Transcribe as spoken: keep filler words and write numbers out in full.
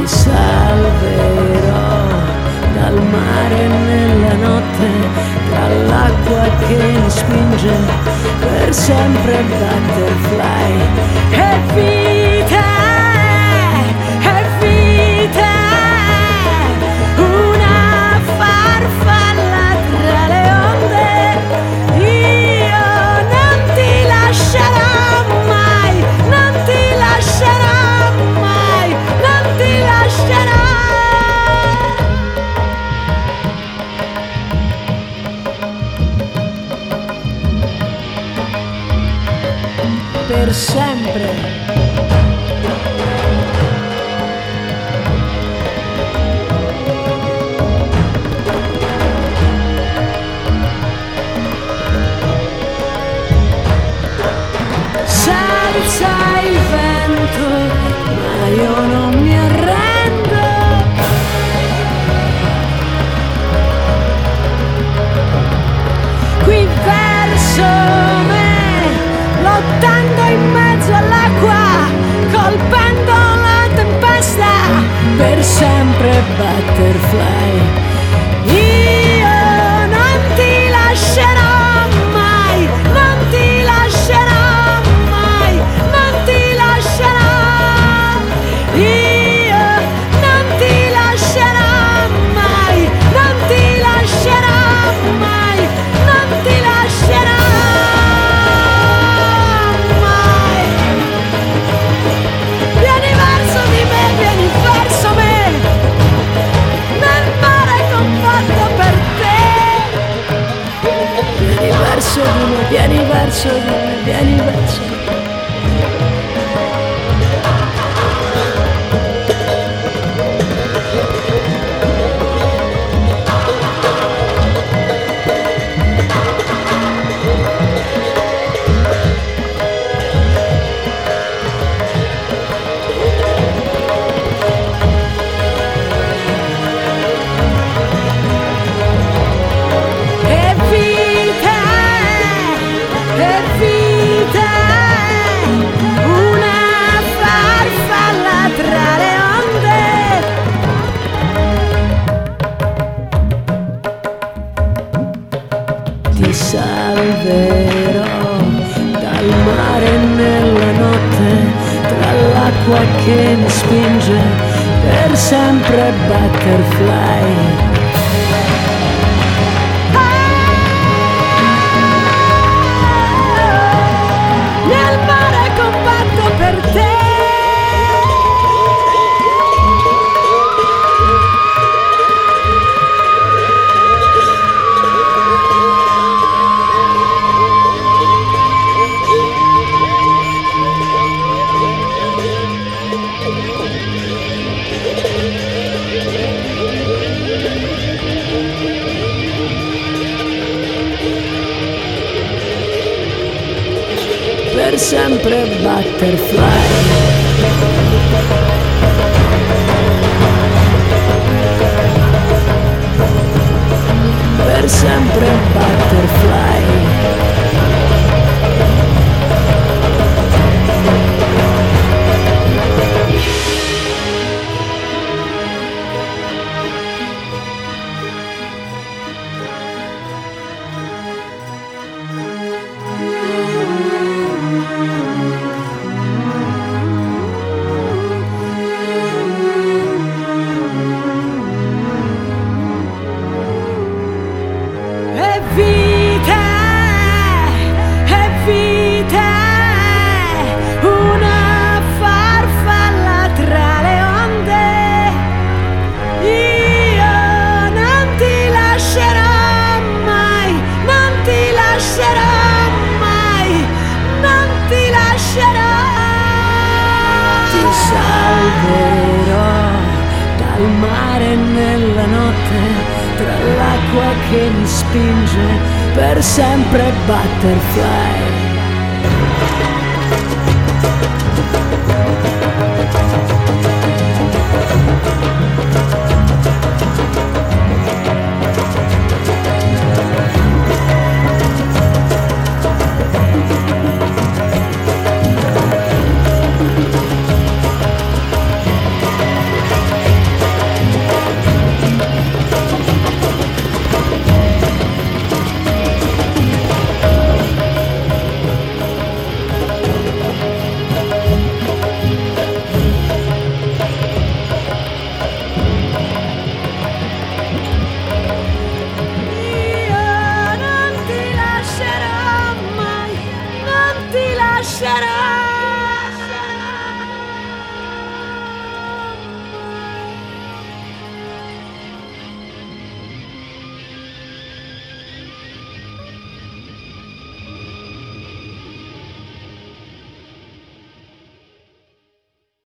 ti salverò dal mare nella notte, dall'acqua che mi spinge per sempre butterfly. E vita, e vita, una farfalla tra le onde. Io non ti lascerò mai, non ti lascerò mai, non ti lascerò. Per sempre. Senza il vento, ma io non mi arrendo. Qui verso me, lottando in mezzo all'acqua, colpendo la tempesta, per sempre butterfly. Io non ti lascerò mai, non ti lascerò mai, non ti lascerò. Io non ti lascerò mai, non ti lascerò mai, non ti lascerò. Vieni verso di me, vieni verso me, nel mare compatto per te. Vieni verso di me, vieni verso di me, vieni verso di me. E vita, e vita, una farfalla tra le onde. Ti salverò dal mare nella notte, tra l'acqua che mi spinge, per sempre butterfly. Nel mare combatto per te. Per sempre butterfly. Per sempre butterfly. E vita, e vita, una farfalla tra le onde. Io non ti lascerò mai, non ti lascerò mai, non ti lascerò. Ti salverò dal mare nella notte, tra l'acqua che mi spinge, per sempre butterfly.